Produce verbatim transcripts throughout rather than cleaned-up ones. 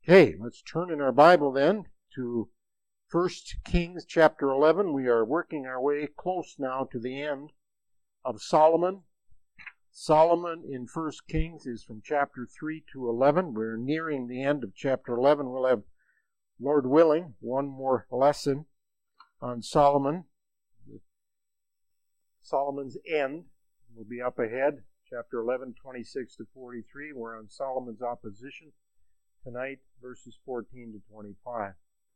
Okay, let's turn in our Bible then to First Kings chapter eleven. We are working our way close now to the end of Solomon. Solomon in First Kings is from chapter three to eleven. We're nearing the end of chapter eleven. We'll have, Lord willing, one more lesson on Solomon. Solomon's end will be up ahead, chapter eleven, twenty-six to forty-three. We're on Solomon's opposition tonight, verses fourteen to twenty-five.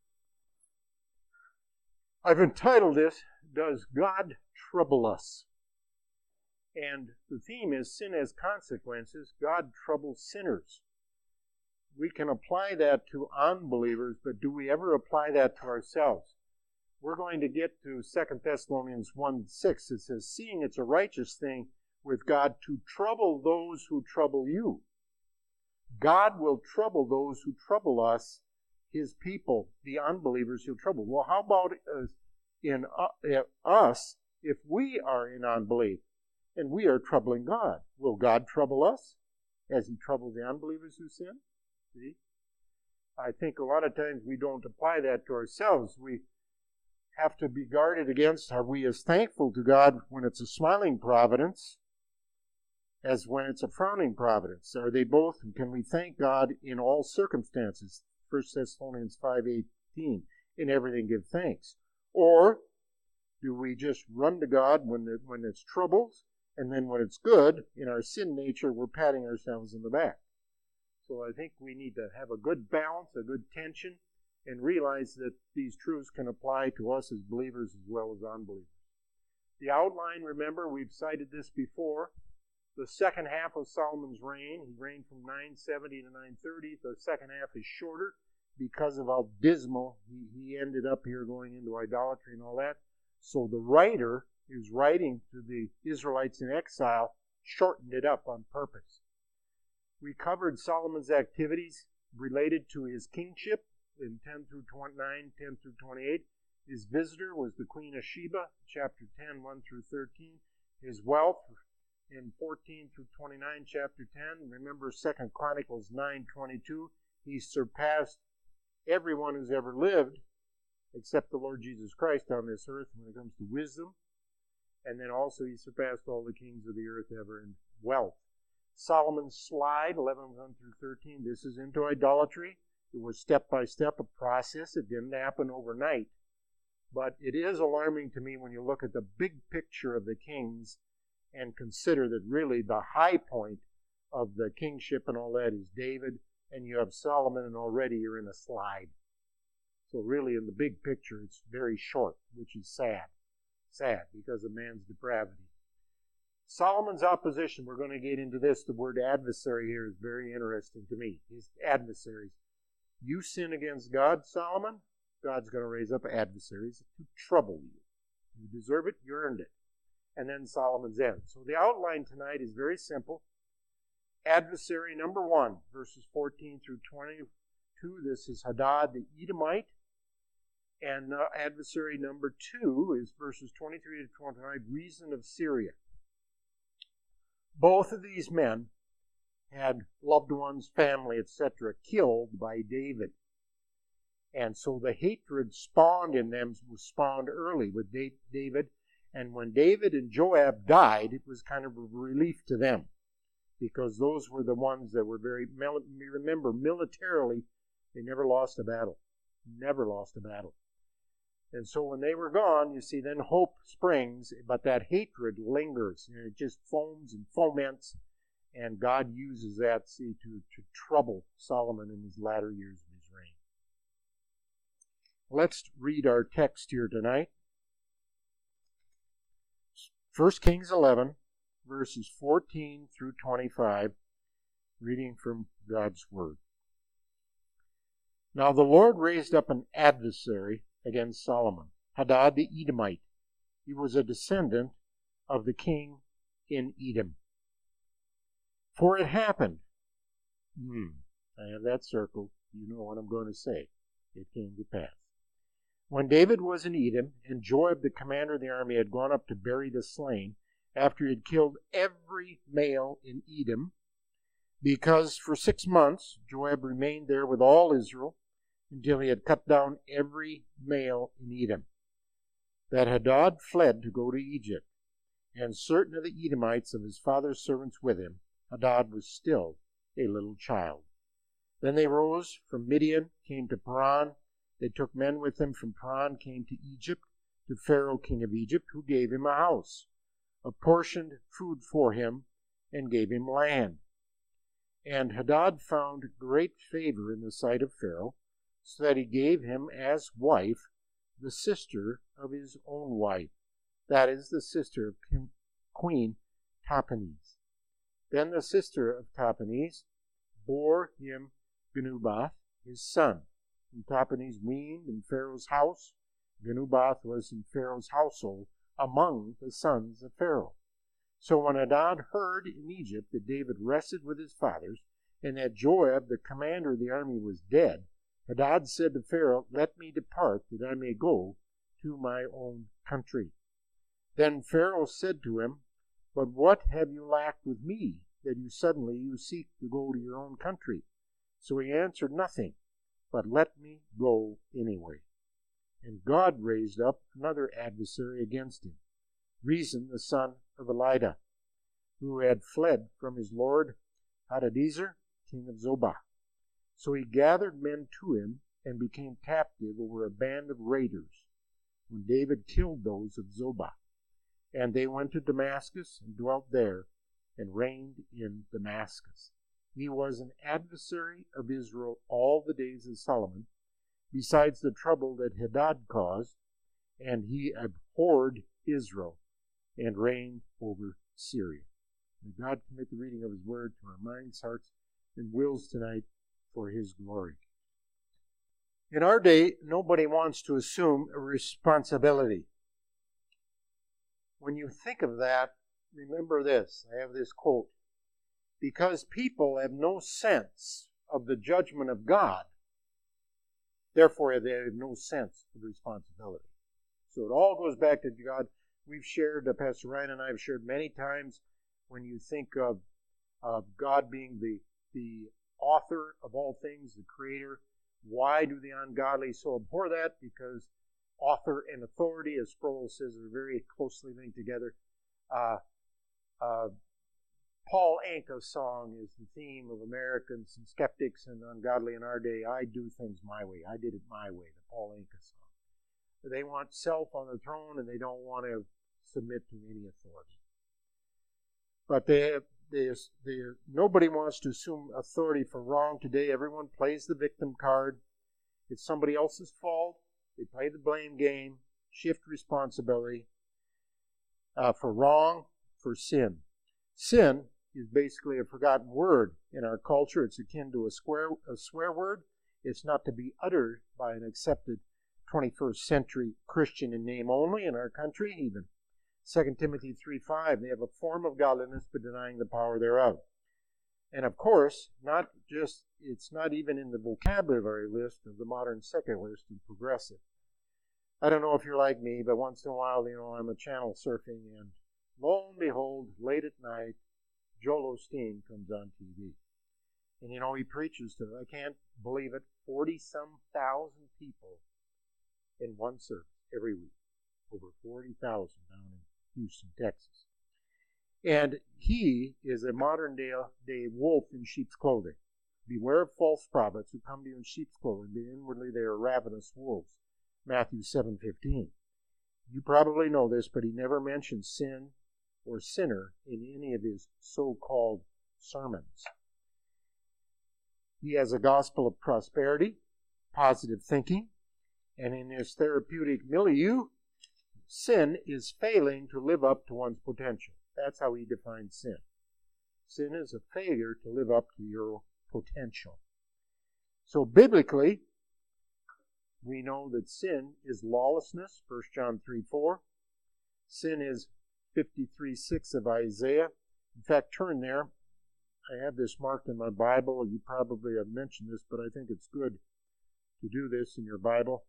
I've entitled this, Does God Trouble Us? And the theme is Sin Has Consequences. God troubles sinners. We can apply that to unbelievers, but do we ever apply that to ourselves? We're going to get to Second Thessalonians one six. It says, Seeing it's a righteous thing with God to trouble those who trouble you. God will trouble those who trouble us, His people, the unbelievers He'll trouble. Well, how about uh, in uh, us if we are in unbelief and we are troubling God? Will God trouble us as He troubles the unbelievers who sin? See? I think a lot of times we don't apply that to ourselves. We have to be guarded against, are we as thankful to God when it's a smiling providence as when it's a frowning providence? Are they both? And can we thank God in all circumstances? First Thessalonians five eighteen, in everything give thanks. Or do we just run to God when, it, when it's troubles, and then when it's good, in our sin nature, we're patting ourselves in the back? So I think we need to have a good balance, a good tension, and realize that these truths can apply to us as believers as well as unbelievers. The outline, remember, we've cited this before. The second half of Solomon's reign, he reigned from nine seventy to nine thirty. The second half is shorter because of how dismal he, he ended up here going into idolatry and all that. So the writer who's writing to the Israelites in exile shortened it up on purpose. We covered Solomon's activities related to his kingship in ten through twenty-nine, ten through twenty-eight. His visitor was the Queen of Sheba, chapter ten, one through thirteen. His wealth in fourteen through twenty-nine, chapter ten. Remember Second Chronicles nine twenty-two. He surpassed everyone who's ever lived except the Lord Jesus Christ on this earth when it comes to wisdom. And then also he surpassed all the kings of the earth ever in wealth. Solomon's slide, eleven, one through thirteen. This is into idolatry. It was step by step a process. It didn't happen overnight. But it is alarming to me when you look at the big picture of the kings and consider that really the high point of the kingship and all that is David, and you have Solomon, and already you're in a slide. So really in the big picture it's very short, which is sad. Sad because of man's depravity. Solomon's opposition, we're going to get into this. The word adversary here is very interesting to me. His adversaries. You sin against God, Solomon, God's going to raise up adversaries to trouble you. You deserve it, you earned it. And then Solomon's end. So the outline tonight is very simple. Adversary number one, verses fourteen through twenty-two. This is Hadad the Edomite. And uh, adversary number two is verses twenty-three to twenty-five, Rezin of Syria. Both of these men had loved ones, family, et cetera, killed by David. And so the hatred spawned in them was spawned early with David. And when David and Joab died, it was kind of a relief to them, because those were the ones that were very, remember, militarily, they never lost a battle. Never lost a battle. And so when they were gone, you see, then hope springs, but that hatred lingers, and it just foams and foments, and God uses that, see, to, to trouble Solomon in his latter years of his reign. Let's read our text here tonight. First Kings eleven, verses fourteen through twenty-five, reading from God's Word. Now the Lord raised up an adversary against Solomon, Hadad the Edomite. He was a descendant of the king in Edom. For it happened, hmm, I have that circled, you know what I'm going to say. It came to pass. When David was in Edom, and Joab the commander of the army had gone up to bury the slain, after he had killed every male in Edom, because for six months Joab remained there with all Israel until he had cut down every male in Edom. That Hadad fled to go to Egypt, and certain of the Edomites of his father's servants with him. Hadad was still a little child. Then they rose from Midian, came to Paran. They took men with them from Paran, came to Egypt, to Pharaoh king of Egypt, who gave him a house, apportioned food for him, and gave him land. And Hadad found great favor in the sight of Pharaoh, so that he gave him as wife the sister of his own wife, that is, the sister of King, Queen Tahpenes. Then the sister of Tahpenes bore him Genubath, his son. And Tahpenes reigned in Pharaoh's house. Genubath was in Pharaoh's household among the sons of Pharaoh. So when Hadad heard in Egypt that David rested with his fathers, and that Joab, the commander of the army, was dead, Hadad said to Pharaoh, "Let me depart, that I may go to my own country." Then Pharaoh said to him, "But what have you lacked with me, that you suddenly you seek to go to your own country?" So he answered, "Nothing, but let me go anyway." And God raised up another adversary against him, Rezin the son of Elidah, who had fled from his lord Hadadezer, king of Zobah. So he gathered men to him and became captive over a band of raiders, when David killed those of Zobah. And they went to Damascus and dwelt there, and reigned in Damascus. He was an adversary of Israel all the days of Solomon, besides the trouble that Hadad caused, and he abhorred Israel and reigned over Syria. May God commit the reading of his word to our minds, hearts, and wills tonight for his glory. In our day, nobody wants to assume a responsibility. When you think of that, remember this. I have this quote. Because people have no sense of the judgment of God, therefore they have no sense of responsibility. So it all goes back to God. We've shared, uh, Pastor Ryan and I have shared many times, when you think of, of God being the, the author of all things, the creator, why do the ungodly so abhor that? Because author and authority, as Sproul says, are very closely linked together. Uh, uh, Paul Anka's song is the theme of Americans and skeptics and ungodly in our day. I do things my way. I did it my way, the Paul Anka song. They want self on the throne, and they don't want to submit to any authority. But they, they, they, nobody wants to assume authority for wrong today. Everyone plays the victim card. It's somebody else's fault. They play the blame game, shift responsibility uh, for wrong, for sin. Sin is basically a forgotten word in our culture. It's akin to a, swear, a swear word. It's not to be uttered by an accepted twenty-first century Christian in name only in our country even. Second Timothy three five, they have a form of godliness but denying the power thereof. And of course, not just it's not even in the vocabulary list of the modern secularist and progressive. I don't know if you're like me, but once in a while, you know, I'm a channel surfing, and lo and behold, late at night, Joel Osteen comes on T V. And you know, he preaches to, I can't believe it, forty-some thousand people in one service every week. Over forty thousand down in Houston, Texas. And he is a modern day, day wolf in sheep's clothing. Beware of false prophets who come to you in sheep's clothing, but inwardly they are ravenous wolves. Matthew seven fifteen. You probably know this, but he never mentions sin or sinner in any of his so-called sermons. He has a gospel of prosperity, positive thinking, and in his therapeutic milieu, sin is failing to live up to one's potential. That's how he defines sin. Sin is a failure to live up to your potential. So biblically, we know that sin is lawlessness, First John three four. Sin is fifty-three six of Isaiah. In fact, turn there. I have this marked in my Bible. You probably have mentioned this, but I think it's good to do this in your Bible.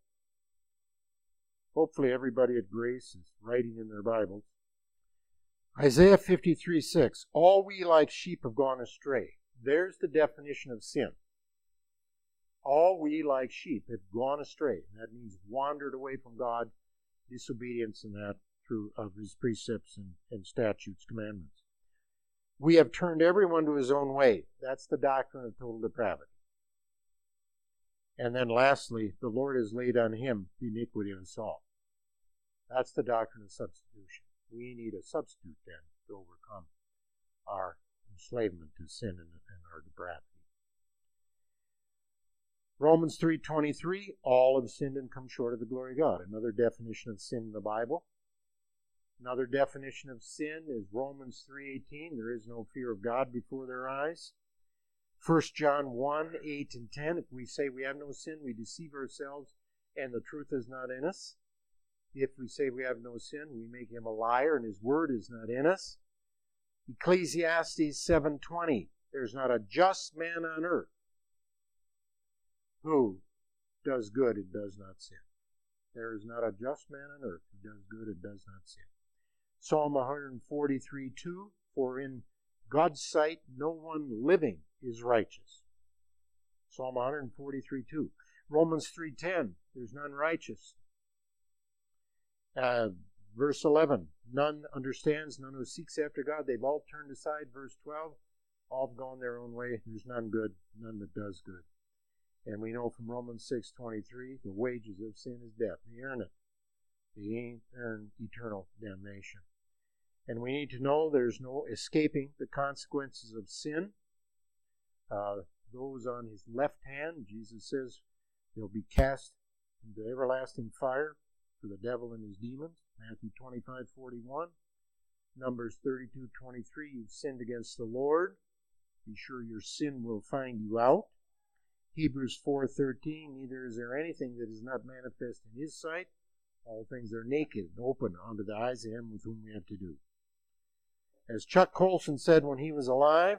Hopefully everybody at Grace is writing in their Bibles. Isaiah fifty-three six. All we like sheep have gone astray. there's the definition of sin. All we like sheep have gone astray. That means wandered away from God, disobedience in that through of his precepts and, and statutes, commandments. We have turned everyone to his own way. That's the doctrine of total depravity. And then lastly, the Lord has laid on him the iniquity of us all. That's the doctrine of substitution. We need a substitute then to overcome our enslavement to sin and, and our depravity. Romans three twenty-three, all have sinned and come short of the glory of God. Another definition of sin in the Bible. Another definition of sin is Romans three eighteen, there is no fear of God before their eyes. First John one, eight and ten, if we say we have no sin, we deceive ourselves and the truth is not in us. If we say we have no sin, we make him a liar and his word is not in us. Ecclesiastes seven twenty, there's not a just man on earth who does good and does not sin. There is not a just man on earth who does good and does not sin. Psalm one forty-three two, for in God's sight no one living is righteous. Psalm one forty-three two. Romans three ten, there's none righteous. Uh, verse eleven, none understands, none who seeks after God. They've all turned aside. Verse twelve, all have gone their own way. There's none good, none that does good. And we know from Romans six twenty-three, the wages of sin is death. They earn it. They earn eternal damnation. And we need to know there's no escaping the consequences of sin. Uh, those on his left hand, Jesus says, they'll be cast into everlasting fire for the devil and his demons. Matthew twenty-five forty-one. Numbers thirty-two twenty-three, you've sinned against the Lord. Be sure your sin will find you out. Hebrews four thirteen, neither is there anything that is not manifest in his sight. All things are naked and open unto the eyes of him with whom we have to do. As Chuck Colson said when he was alive,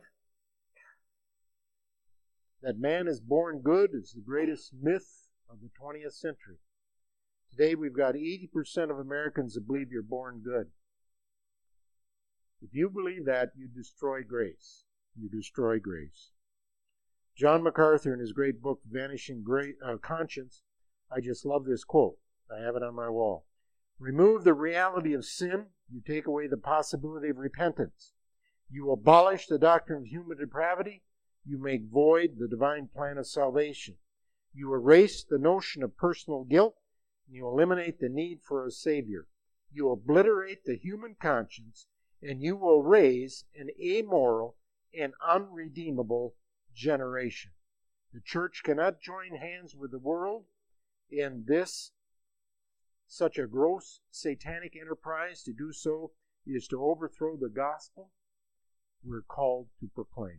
that man is born good is the greatest myth of the twentieth century. Today we've got eighty percent of Americans that believe you're born good. If you believe that, you destroy grace. You destroy grace. John MacArthur, in his great book, Vanishing Great, uh, Conscience, I just love this quote. I have it on my wall. Remove the reality of sin, you take away the possibility of repentance. You abolish the doctrine of human depravity, you make void the divine plan of salvation. You erase the notion of personal guilt, and you eliminate the need for a Savior. You obliterate the human conscience, and you will raise an amoral and unredeemable generation. The church cannot join hands with the world in this, such a gross satanic enterprise. To do so is to overthrow the gospel we're called to proclaim.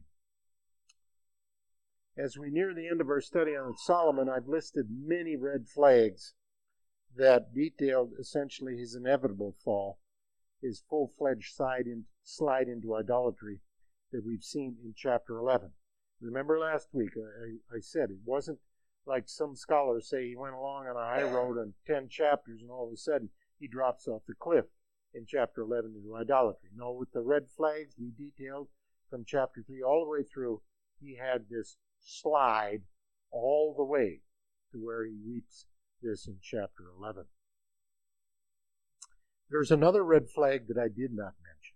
As we near the end of our study on Solomon, I've listed many red flags that detailed essentially his inevitable fall, his full-fledged slide, in, slide into idolatry that we've seen in chapter eleven. Remember last week I, I said it wasn't like some scholars say he went along on a high road on ten chapters and all of a sudden he drops off the cliff in chapter eleven into idolatry. No, with the red flags we detailed from chapter three all the way through, he had this slide all the way to where he reaps this in chapter eleven. There's another red flag that I did not mention,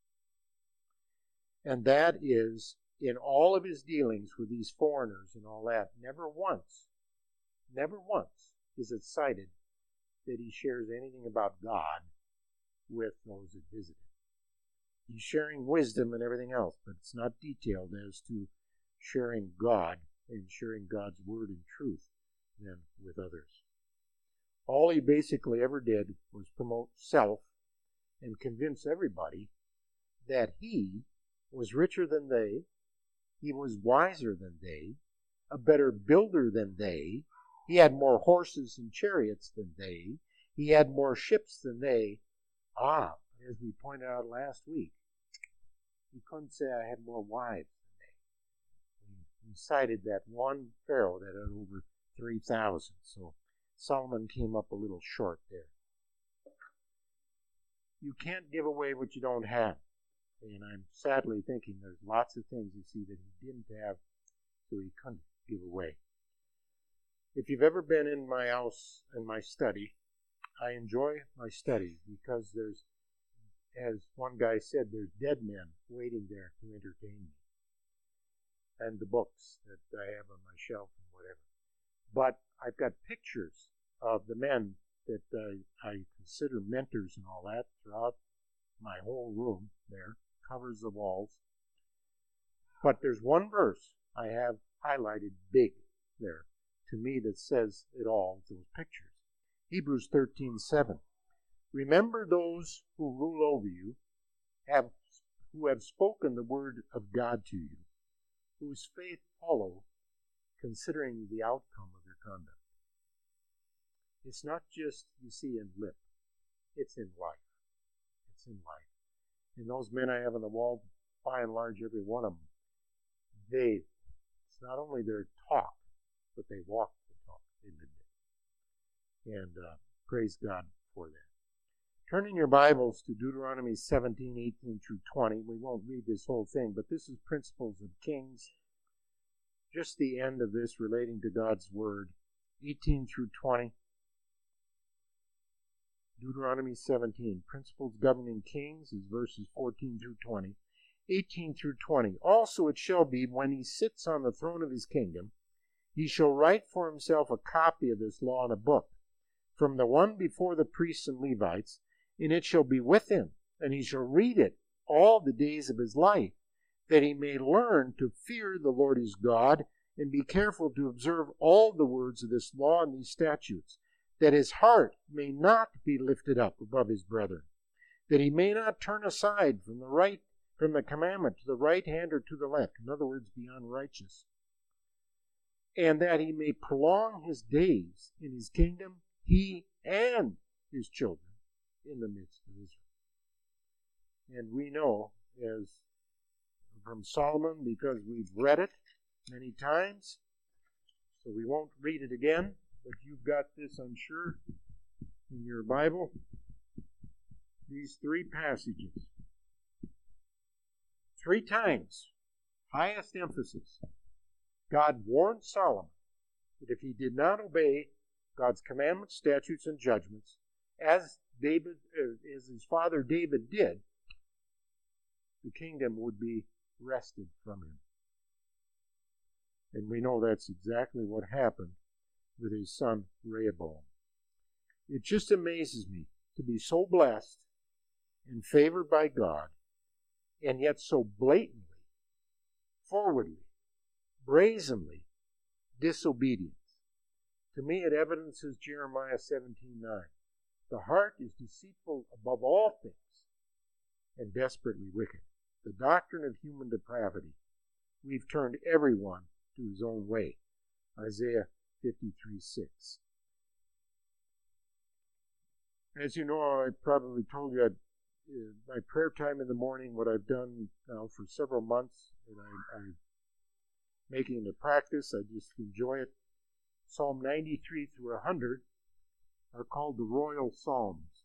and that is in all of his dealings with these foreigners and all that, never once, never once is it cited that he shares anything about God with those that visit him. He's sharing wisdom and everything else, but it's not detailed as to sharing God and sharing God's word and truth then with others. All he basically ever did was promote self and convince everybody that he was richer than they, he was wiser than they, a better builder than they, he had more horses and chariots than they, he had more ships than they. Ah, as we pointed out last week, he couldn't say I had more wives than they. He cited that one pharaoh that had over three thousand, so Solomon came up a little short there. You can't give away what you don't have. And I'm sadly thinking there's lots of things you see that he didn't have, so he couldn't give away. If you've ever been in my house and my study, I enjoy my study because there's, as one guy said, there's dead men waiting there to entertain me. And the books that I have on my shelf and whatever. But I've got pictures of the men that uh, I consider mentors and all that throughout my whole room there, covers the walls. But there's one verse I have highlighted big there to me that says it all, those pictures. Hebrews thirteen seven. Remember those who rule over you, have who have spoken the word of God to you, whose faith follow, considering the outcome of their conduct. It's not just, you see, in lip. It's in life. It's in life. And those men I have on the wall, by and large, every one of them, they, it's not only their talk, but they walk the talk. They lived it. And uh, praise God for that. Turn in your Bibles to Deuteronomy seventeen, eighteen through twenty. We won't read this whole thing, but this is Principles of Kings. Just the end of this relating to God's Word. eighteen through twenty. Deuteronomy seventeen. Principles governing kings is verses fourteen through twenty. eighteen through twenty. Also it shall be, when he sits on the throne of his kingdom, he shall write for himself a copy of this law in a book, from the one before the priests and Levites, and it shall be with him, and he shall read it all the days of his life, that he may learn to fear the Lord his God, and be careful to observe all the words of this law and these statutes, that his heart may not be lifted up above his brethren, that he may not turn aside from the right, from the commandment to the right hand or to the left, in other words, be unrighteous, and that he may prolong his days in his kingdom, he and his children, in the midst of Israel. And we know, as from Solomon, because we've read it many times, so we won't read it again, but you've got this, I'm sure, in your Bible, these three passages. Three times, highest emphasis, God warned Solomon that if he did not obey God's commandments, statutes, and judgments, as David, as his father David did, the kingdom would be wrested from him. And we know that's exactly what happened with his son Rehoboam. It just amazes me to be so blessed and favored by God, and yet so blatantly, forwardly, brazenly disobedient. To me, it evidences Jeremiah seventeen nine. The heart is deceitful above all things and desperately wicked. The doctrine of human depravity. We've turned everyone to his own way. Isaiah fifty-three six. As you know, I probably told you I'd, uh, my prayer time in the morning, what I've done now for several months, and I, I'm making it a practice. I just enjoy it. Psalm ninety-three through one hundred are called the Royal Psalms.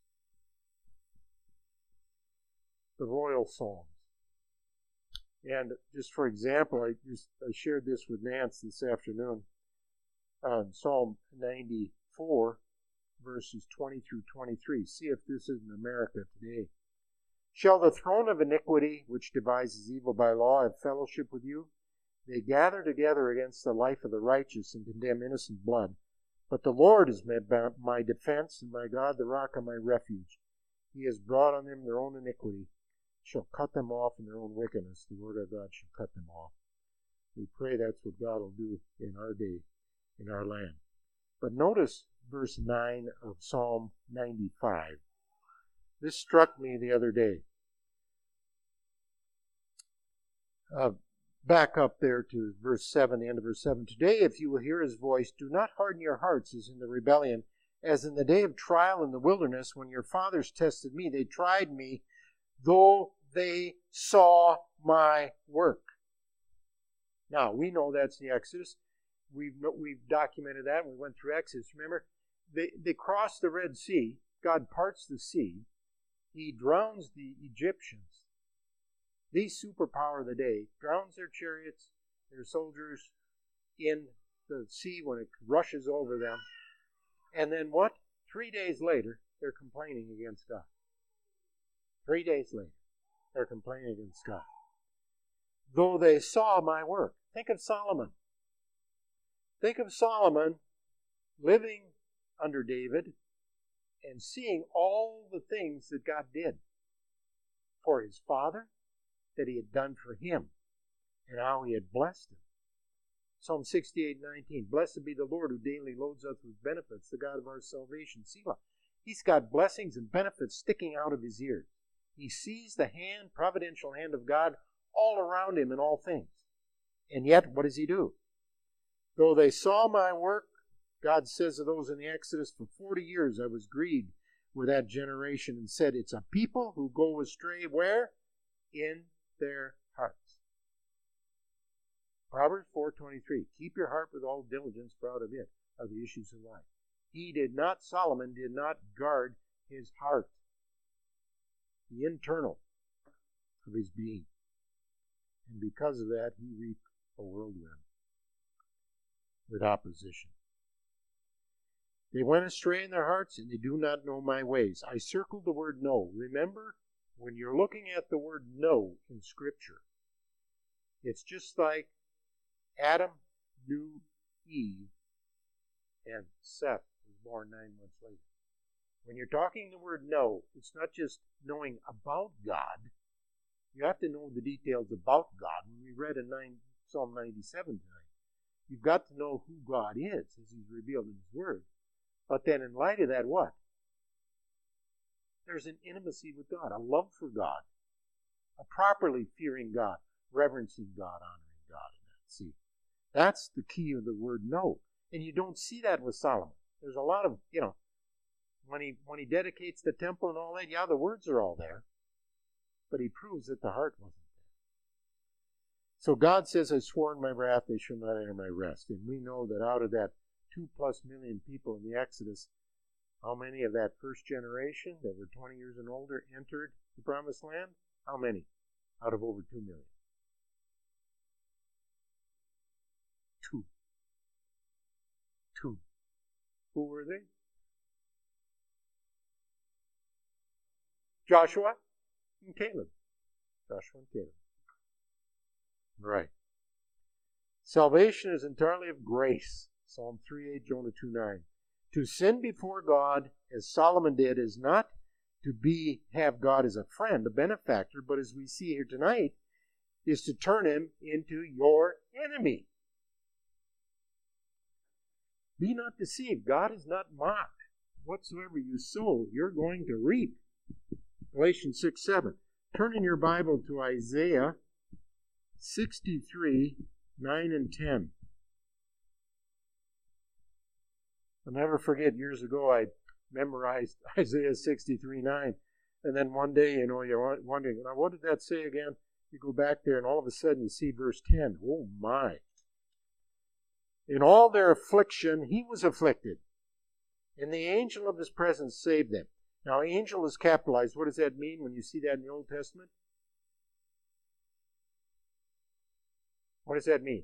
The Royal Psalms. And just for example, I just I shared this with Nance this afternoon on Psalm ninety-four, verses twenty through twenty-three. See if this is in America today. Shall the throne of iniquity, which devises evil by law, have fellowship with you? They gather together against the life of the righteous and condemn innocent blood. But the Lord is my defense, and my God the rock of my refuge. He has brought on them their own iniquity, shall cut them off in their own wickedness. The Lord our God shall cut them off. We pray that's what God will do in our day, in our land. But notice verse nine of Psalm ninety-five. This struck me the other day. Uh, back up there to verse seven, the end of verse seven. Today, if you will hear his voice, do not harden your hearts as in the rebellion, as in the day of trial in the wilderness, when your fathers tested me. They tried me, though they saw my work. Now, we know that's the Exodus. We've, we've documented that. We went through Exodus. Remember, they, they crossed the Red Sea. God parts the sea. He drowns the Egyptians. the superpower of the day, drowns their chariots, their soldiers in the sea when it rushes over them. And then what? Three days later, they're complaining against God. Three days later, they're complaining against God. Though they saw my work. Think of Solomon. Think of Solomon living under David and seeing all the things that God did for his father, that he had done for him, and how he had blessed him. Psalm sixty-eight nineteen, Blessed be the Lord who daily loads us with benefits, the God of our salvation. Selah. He's got blessings and benefits sticking out of his ears. He sees the hand, providential hand of God all around him in all things. And yet, what does he do? Though they saw my work, God says of those in the Exodus, for forty years I was grieved with that generation and said, it's a people who go astray where? In their hearts. Proverbs four twenty-three, keep your heart with all diligence, for out of it are the issues of life. He did not, Solomon did not guard his heart, the internal of his being. And because of that, he reaped a whirlwind with opposition. They went astray in their hearts, and they do not know my ways. I circled the word know. Remember, when you're looking at the word know in Scripture, it's just like Adam knew Eve, and Seth was born nine months later. When you're talking the word know, it's not just knowing about God. You have to know the details about God. When we read in Psalm ninety-seven tonight, you've got to know who God is as he's revealed in his word. But then in light of that, what? There's an intimacy with God, a love for God, a properly fearing God, reverencing God, honoring God in that. See, that's the key of the word know. And you don't see that with Solomon. There's a lot of, you know, when he when he dedicates the temple and all that, yeah, the words are all there. But he proves that the heart wasn't there. So God says, I swore in my wrath, they shall not enter my rest. And we know that out of that two plus million people in the Exodus, how many of that first generation that were twenty years and older entered the promised land? How many? Out of over two million. Two. Two. Who were they? Joshua and Caleb. Joshua and Caleb. Right. Salvation is entirely of grace. Psalm three eight, Jonah two nine. To sin before God, as Solomon did, is not to be have God as a friend, a benefactor, but as we see here tonight, is to turn him into your enemy. Be not deceived. God is not mocked. Whatsoever you sow, you're going to reap. Galatians six seven. Turn in your Bible to Isaiah sixty-three, nine and ten. I'll never forget, years ago I memorized Isaiah sixty-three nine. And then one day, you know, you're wondering, now what did that say again? You go back there and all of a sudden you see verse ten. Oh my. In all their affliction, he was afflicted, and the angel of his presence saved them. Now, angel is capitalized. What does that mean when you see that in the Old Testament? What does that mean?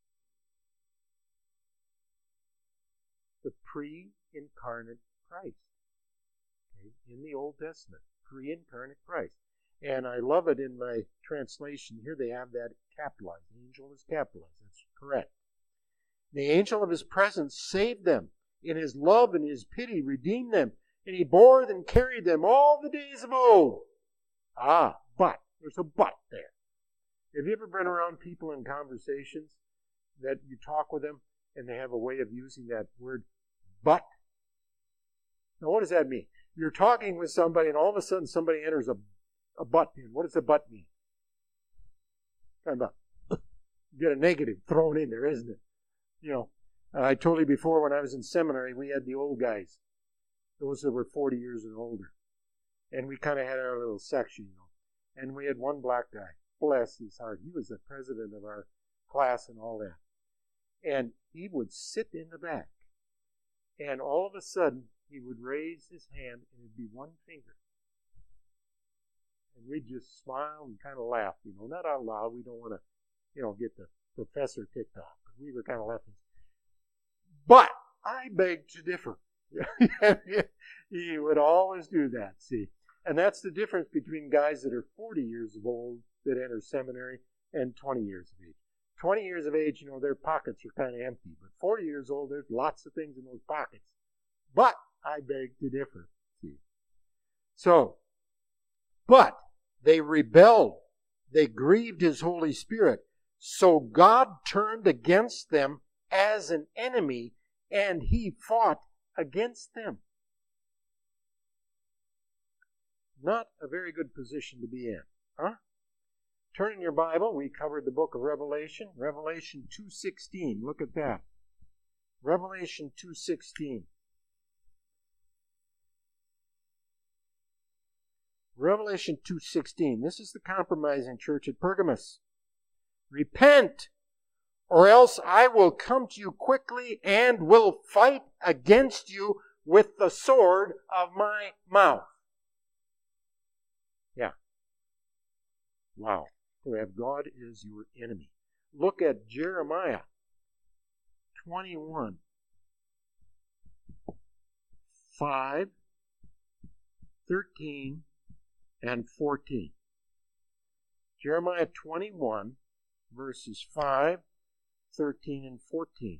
The pre-incarnate Christ. Okay? In the Old Testament, pre-incarnate Christ. And I love it in my translation here. They have that capitalized. Angel is capitalized. That's correct. The angel of his presence saved them. In his love and his pity redeemed them. And he bore and carried them all the days of old. Ah, but. There's a but there. Have you ever been around people in conversations that you talk with them and they have a way of using that word but? Now, what does that mean? You're talking with somebody and all of a sudden somebody enters a, a but in. What does a but mean? Kind of a, get a negative thrown in there, isn't it? You know, uh, I told you before when I was in seminary, we had the old guys, those that were forty years and older. And we kind of had our little section, you know. And we had one black guy, bless his heart. He was the president of our class and all that. And he would sit in the back. And all of a sudden, he would raise his hand and it'd be one finger. And we'd just smile and kind of laugh, you know, not out loud. We don't want to, you know, get the professor ticked off. But we were kind of laughing. But I beg to differ. He would always do that, see. And that's the difference between guys that are forty years old that enter seminary and twenty years of age. twenty years of age, you know, their pockets are kind of empty. But forty years old, there's lots of things in those pockets. But I beg to differ, see. So, but they rebelled. They grieved his Holy Spirit. So God turned against them as an enemy, and he fought against them. Not a very good position to be in, huh? Turn in your Bible. We covered the book of Revelation. Revelation two sixteen. Look at that. Revelation two sixteen. Revelation two sixteen. This is the compromising church at Pergamos. Repent, or else I will come to you quickly and will fight against you with the sword of my mouth. Yeah. Wow. To have God as your enemy. Look at Jeremiah twenty-one. five, thirteen, and fourteen. Jeremiah twenty-one, verses five, thirteen, and fourteen.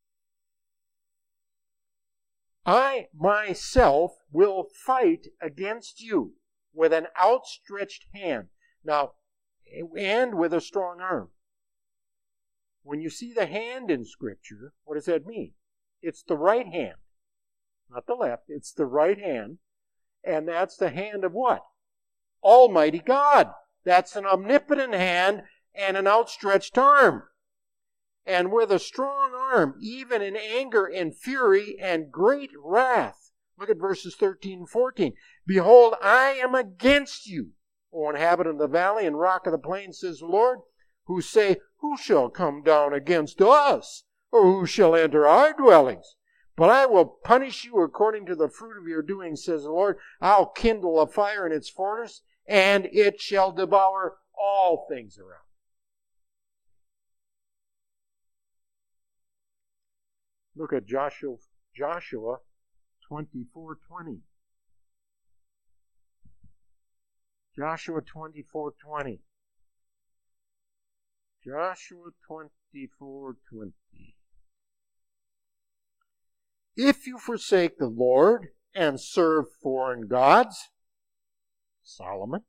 I myself will fight against you with an outstretched hand. Now, and with a strong arm. When you see the hand in Scripture, what does that mean? It's the right hand. Not the left. It's the right hand. And that's the hand of what? Almighty God. That's an omnipotent hand and an outstretched arm. And with a strong arm, even in anger and fury and great wrath. Look at verses thirteen and fourteen. Behold, I am against you, O inhabitant of the valley and rock of the plain, says the Lord, who say, who shall come down against us? Or who shall enter our dwellings? But I will punish you according to the fruit of your doings, says the Lord. I'll kindle a fire in its furnace, and it shall devour all things around. Look at Joshua, Joshua twenty-four twenty. Joshua twenty-four twenty. Joshua twenty-four twenty. If you forsake the Lord and serve foreign gods, Solomon,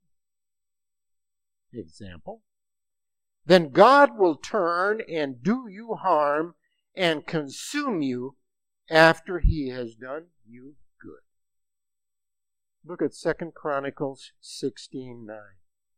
example, then God will turn and do you harm and consume you after he has done you good. Look at Second Chronicles sixteen nine.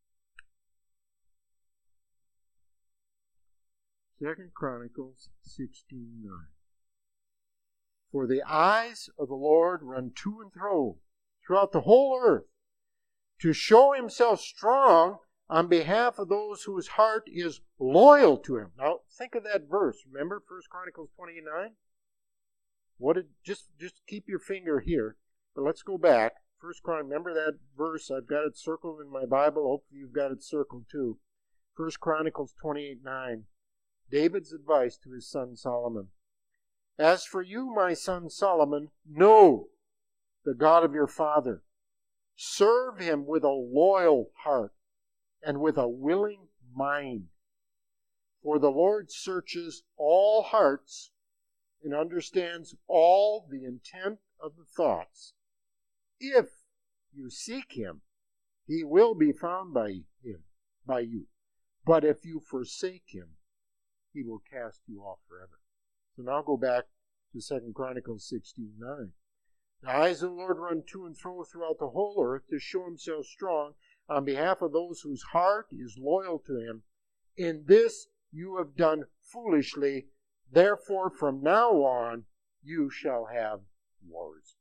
Second Chronicles sixteen nine. For the eyes of the Lord run to and fro throughout the whole earth, to show himself strong on behalf of those whose heart is loyal to him. Now, think of that verse. Remember First Chronicles twenty-nine? What did, just, just keep your finger here, but let's go back. First Chronicles, remember that verse? I've got it circled in my Bible. Hopefully you've got it circled too. First Chronicles twenty-eight nine. David's advice to his son Solomon. As for you, my son Solomon, know the God of your father. Serve him with a loyal heart and with a willing mind. For the Lord searches all hearts and understands all the intent of the thoughts. If you seek him, he will be found by him, by you. But if you forsake him, he will cast you off forever. So now go back to Second Chronicles sixteen nine. The eyes of the Lord run to and fro throughout the whole earth to show himself strong on behalf of those whose heart is loyal to him. In this you have done foolishly. Therefore, from now on, you shall have wars.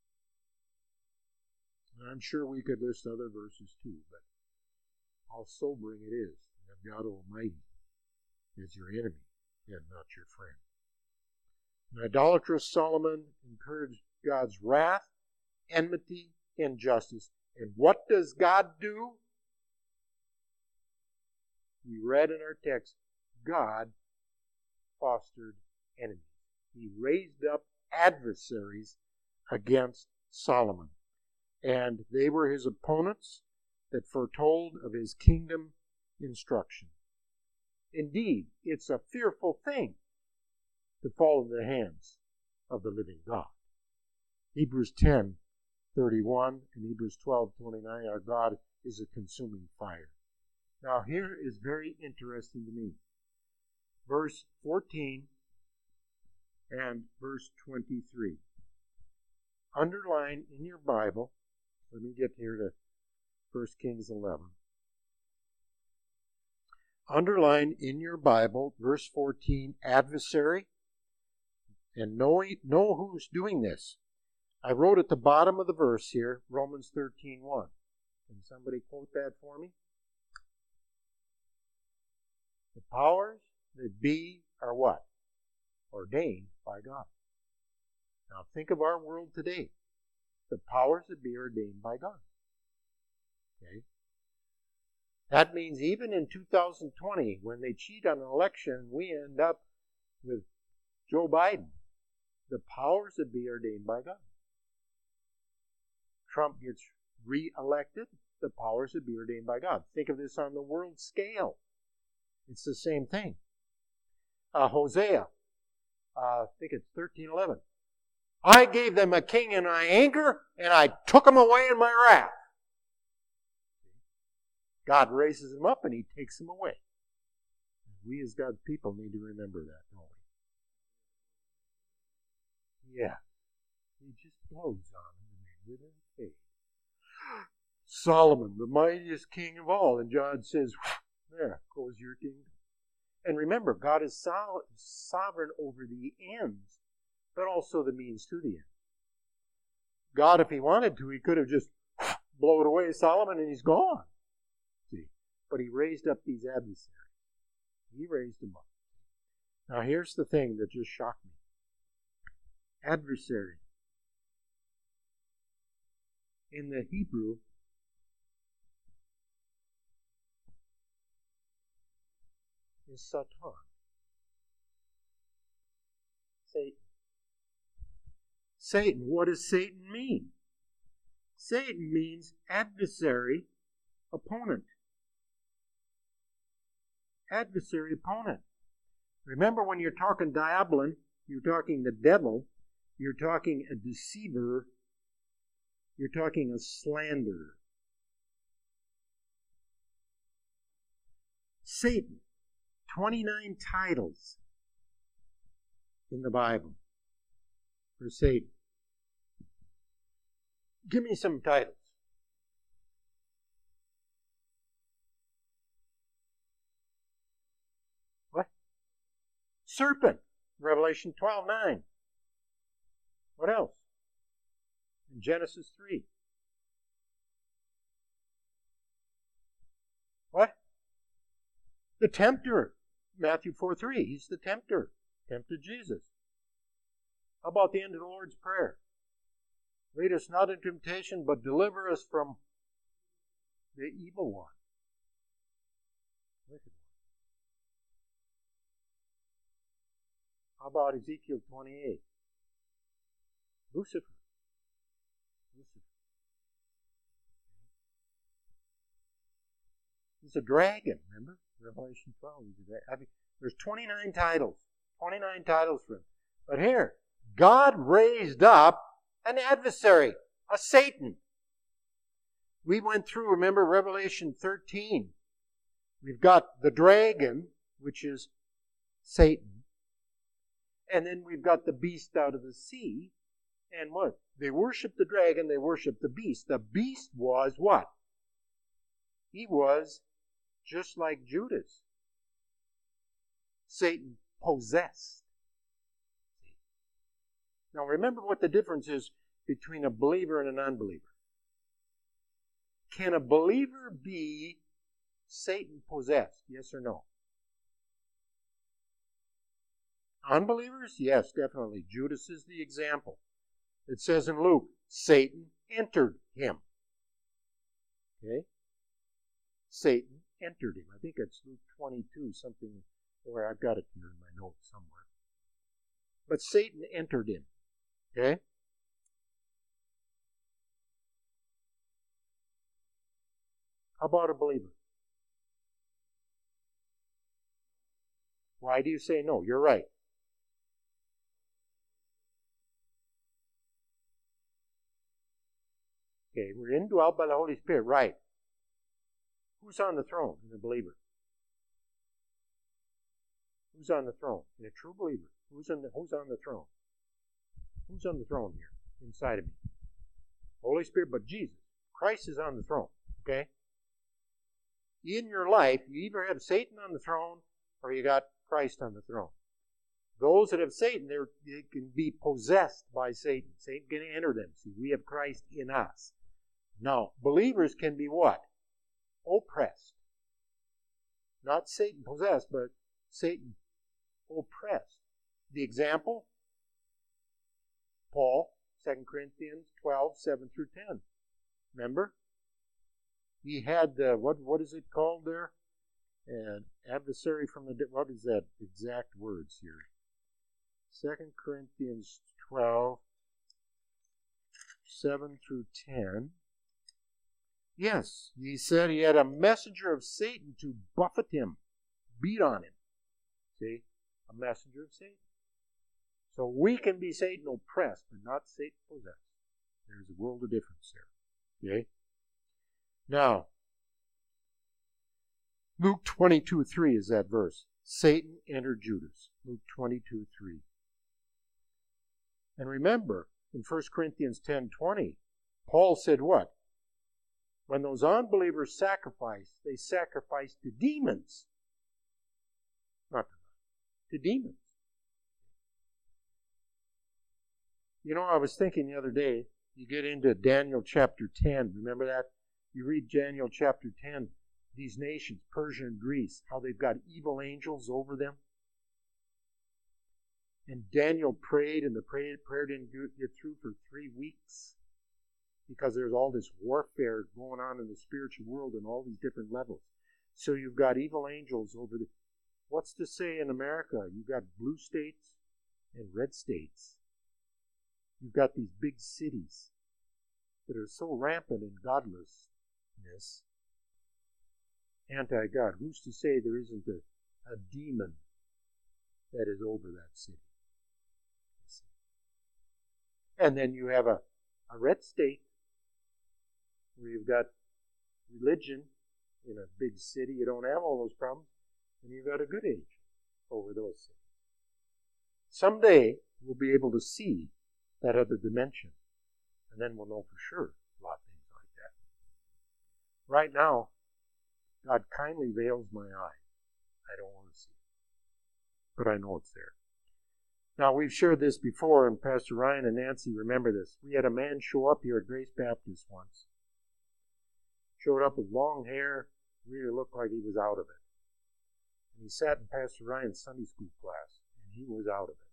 And I'm sure we could list other verses too, but how sobering it is to have God Almighty as your enemy and not your friend. An idolatrous Solomon encouraged God's wrath, enmity, and justice. And what does God do? we read in our text, God fostered enemies. He raised up adversaries against Solomon. And they were his opponents that foretold of his kingdom instruction. Indeed, it's a fearful thing to fall in the hands of the living God. Hebrews ten thirty-one and Hebrews twelve twenty-nine, our God is a consuming fire. Now here is very interesting to me. Verse fourteen and verse twenty-three. Underline in your Bible, let me get here to First Kings eleven. Underline in your Bible, verse fourteen, adversary, and know, know who's doing this. I wrote at the bottom of the verse here, Romans thirteen one. Can somebody quote that for me? The powers that be are what? Ordained by God. Now think of our world today. The powers that be are ordained by God. Okay? That means even in two thousand twenty, when they cheat on an election, we end up with Joe Biden. The powers that be are ordained by God. Trump gets re-elected, the powers that be are ordained by God. Think of this on the world scale. It's the same thing. Uh, Hosea, uh, I think it's thirteen eleven. I gave them a king in my anger, and I took him away in my wrath. God raises him up, and he takes him away. We as God's people need to remember that, don't we? Yeah. He just blows on him, and they wither and fade. Solomon, the mightiest king of all, and God says, there goes your kingdom. And remember, God is so- sovereign over the ends, but also the means to the end. God, if he wanted to, he could have just blown away Solomon and he's gone. See? But he raised up these adversaries. He raised them up. Now here's the thing that just shocked me. Adversary. In the Hebrew, is Satan. Satan. Satan. What does Satan mean? Satan means adversary, opponent. Adversary, opponent. Remember, when you're talking diabolon, you're talking the devil, you're talking a deceiver, you're talking a slanderer. Satan. twenty-nine titles in the Bible for Satan. Give me some titles. What? Serpent, Revelation twelve nine. What else? In Genesis three. What? The tempter, Matthew four three. He's the tempter. Tempted Jesus. How about the end of the Lord's Prayer? Lead us not into temptation, but deliver us from the evil one. Wicked one. How about Ezekiel twenty-eight? Lucifer. Lucifer. He's a dragon, remember? Revelation twelve. He's a dragon. I mean, there's twenty-nine titles. twenty-nine titles for him. But here, God raised up an adversary, a Satan. We went through, remember, Revelation thirteen. We've got the dragon, which is Satan. And then we've got the beast out of the sea. And what? They worship the dragon, they worship the beast. The beast was what? He was just like Judas. Satan possessed. Now remember what the difference is between a believer and an unbeliever. Can a believer be Satan possessed? Yes or no? Unbelievers? Yes, definitely. Judas is the example. It says in Luke, Satan entered him. Okay? Satan entered him. I think it's Luke twenty-two, something where I've got it here in my notes somewhere. But Satan entered him. Okay? How about a believer? Why do you say no? You're right. Okay, we're indwelt by the Holy Spirit, right. Who's on the throne in a believer? Who's on the throne? In a true believer. Who's on the, who's on the throne? Who's on the throne here inside of me? Holy Spirit, but Jesus. Christ is on the throne, okay? In your life, you either have Satan on the throne or you got Christ on the throne. Those that have Satan, they can be possessed by Satan. Satan can enter them. See, we have Christ in us. Now, believers can be what? Oppressed. Not Satan possessed, but Satan oppressed. The example? Paul, Second Corinthians twelve, seven through ten. Remember? He had, uh, what what is it called there? An adversary from the, what is that exact words here? Second Corinthians twelve, seven through ten. Yes, he said he had a messenger of Satan to buffet him, beat on him. See? A messenger of Satan. So we can be Satan oppressed, but not Satan possessed. There's a world of difference there. Okay? Now, Luke twenty-two, three is that verse. Satan entered Judas. Luke twenty-two, three. And remember, in First Corinthians ten, twenty, Paul said what? When those unbelievers sacrificed, they sacrificed to demons. Not to God, to demons. You know, I was thinking the other day, you get into Daniel chapter ten. Remember that? You read Daniel chapter ten. These nations, Persia and Greece, how they've got evil angels over them. And Daniel prayed, and the prayer, prayer didn't get through for three weeks because there's all this warfare going on in the spiritual world and all these different levels. So you've got evil angels over the... What's to say in America? You've got blue states and red states. You've got these big cities that are so rampant in godlessness, anti-God. Who's to say there isn't a, a demon that is over that city? And then you have a, a red state where you've got religion in a big city. You don't have all those problems. And you've got a good age over those cities. Someday we'll be able to see that other dimension. And then we'll know for sure a lot of things like that. Right now, God kindly veils my eye. I don't want to see it. But I know it's there. Now, we've shared this before, and Pastor Ryan and Nancy remember this. We had a man show up here at Grace Baptist once. Showed up with long hair, really looked like he was out of it. And he sat in Pastor Ryan's Sunday school class, and he was out of it.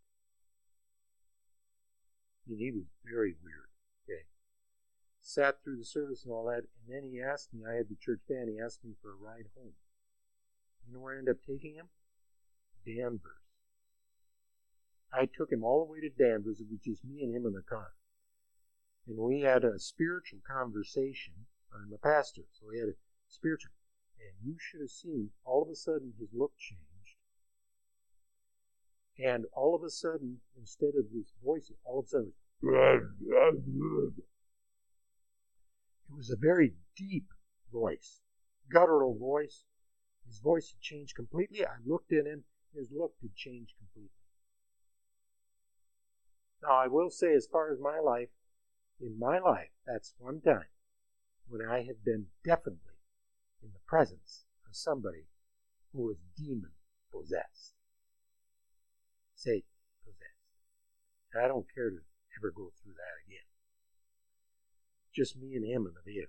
I mean, he was very weird. Okay. Sat through the service and all that, and then he asked me, I had the church band, he asked me for a ride home. You know where I ended up taking him? Danvers. I took him all the way to Danvers. It was just me and him in the car. And we had a spiritual conversation. I'm a pastor, so we had a spiritual. And you should have seen, all of a sudden, his look changed. And all of a sudden, instead of his voice, all of a sudden, it was a very deep voice, guttural voice. His voice had changed completely. I looked at him. His look had changed completely. Now, I will say, as far as my life, in my life, that's one time when I have been definitely in the presence of somebody who was demon possessed. Satan possessed. And I don't care to ever go through that again. Just me and him in the vehicle.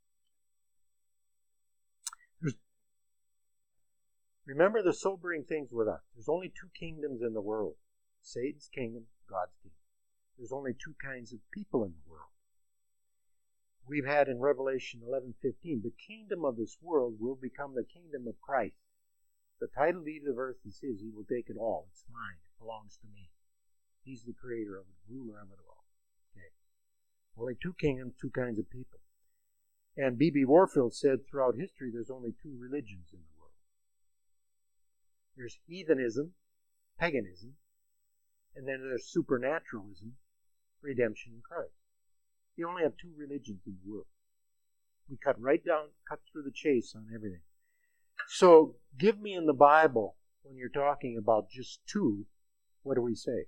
There's, remember the sobering things with us. There's only two kingdoms in the world. Satan's kingdom, God's kingdom. There's only two kinds of people in the world. we've had in Revelation eleven fifteen, the kingdom of this world will become the kingdom of Christ. The title deed of earth is his. He will take it all. It's mine. It belongs to me. He's the creator of it, ruler of it all. Okay. Only two kingdoms, two kinds of people. And B B Warfield said throughout history there's only two religions in the world. There's heathenism, paganism, and then there's supernaturalism, redemption in Christ. You only have two religions in the world. We cut right down, cut through the chase on everything. So give me in the Bible, when you're talking about just two, what do we say?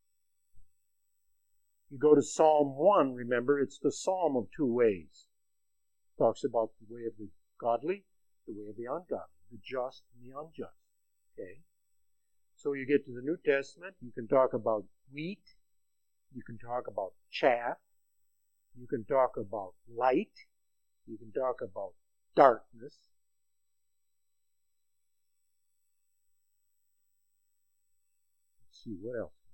You go to Psalm one, remember, it's the psalm of two ways. It talks about the way of the godly, the way of the ungodly, the just and the unjust. Okay? So you get to the New Testament, you can talk about wheat, you can talk about chaff, you can talk about light, you can talk about darkness. Let's see, what else?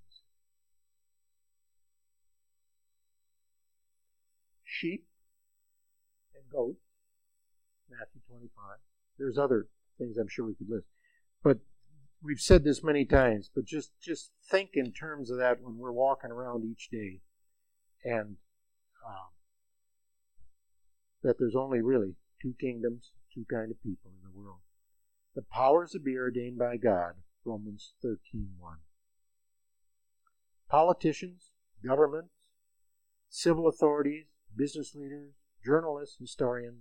Sheep and goats, Matthew twenty-five. There's other things I'm sure we could list. But we've said this many times, but just, just think in terms of that when we're walking around each day, and um, that there's only really two kingdoms, two kind of people in the world. The powers that be are ordained by God, Romans thirteen one. Politicians, governments, civil authorities, business leaders, journalists, historians,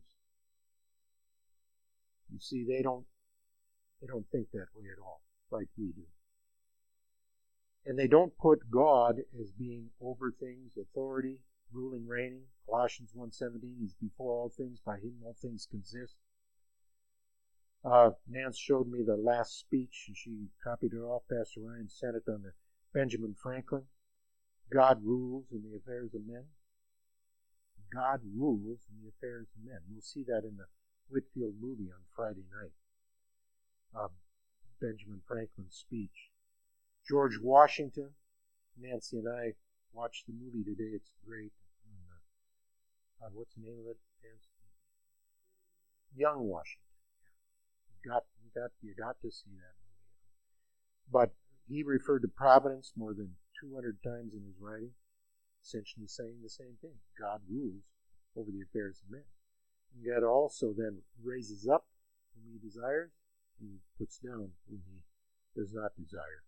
you see, they don't they don't think that way at all, like we do. And they don't put God as being over things, authority, ruling, reigning. Colossians one seventeen, he's before all things, by him all things consist. Uh, Nance showed me the last speech, and she copied it off. Pastor Ryan sent it on the Benjamin Franklin. God rules in the affairs of men. God rules in the affairs of men. We'll see that in the Whitfield movie on Friday night. Uh, Benjamin Franklin's speech. George Washington. Nancy and I watched the movie today. It's great. And, uh, uh, what's the name of it, Nancy? Young Washington. You got, you got, you got to see that movie. But he referred to providence more than two hundred times in his writing, essentially saying the same thing. God rules over the affairs of men. And God also then raises up whom he desires, and he puts down whom he does not desire.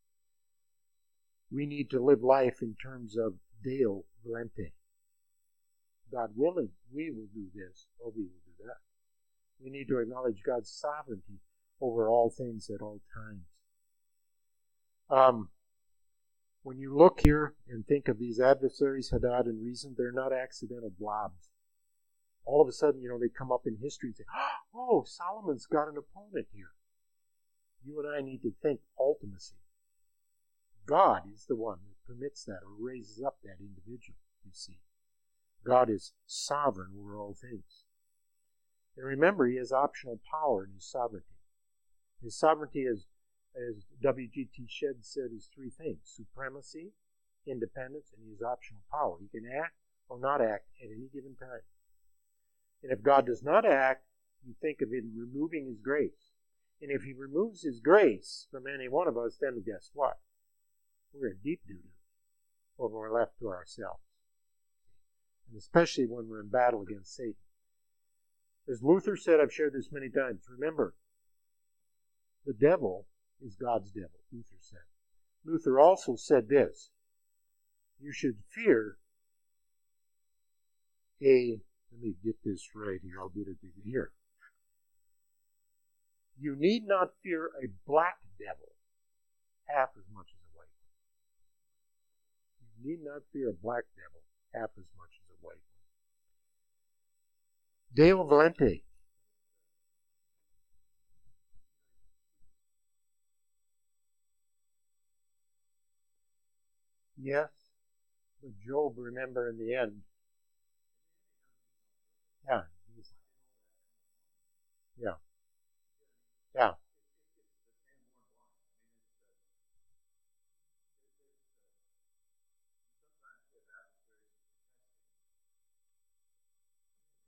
We need to live life in terms of Deo volente. God willing, we will do this, or we will do that. We need to acknowledge God's sovereignty over all things at all times. Um, when you look here and think of these adversaries, Hadad and Rezin, they're not accidental blobs. All of a sudden, you know, they come up in history and say, oh, Solomon's got an opponent here. You and I need to think ultimacy. God is the one that permits that or raises up that individual, you see. God is sovereign over all things. And remember, he has optional power in his sovereignty. His sovereignty, is, as W G T Shedd said, is three things: supremacy, independence, and his optional power. He can act or not act at any given time. And if God does not act, you think of him removing his grace. And if he removes his grace from any one of us, then guess what? We're in deep doo-doo when we're left to ourselves. And especially when we're in battle against Satan. As Luther said, I've shared this many times, remember, the devil is God's devil, Luther said. Luther also said this: you should fear a, let me get this right here, I'll get it here. You need not fear a black devil half as much as a white one. You need not fear a black devil half as much as a white one. Deo volente. Yes, but Job, remember, in the end. Yeah. Yeah. Yeah.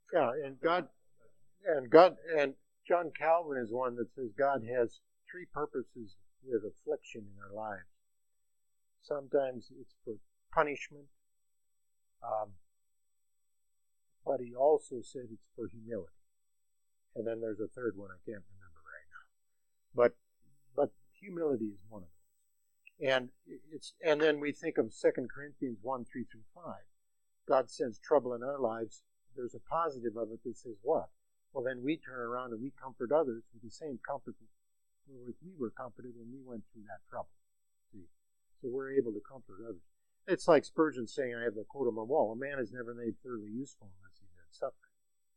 Yeah, and God, and God, and John Calvin is one that says God has three purposes with affliction in our lives. Sometimes it's for punishment, um, but he also said it's for humility. And then there's a third one I can't remember right now. But but humility is one of those. And it's and then we think of Second Corinthians one, three through five. God sends trouble in our lives. There's a positive of it that says what? Well, then we turn around and we comfort others with the same comfort with we were comforted when we went through that trouble. See? So we're able to comfort others. It's like Spurgeon saying, I have the quote on my wall, a man is never made thoroughly useful unless he's had suffering.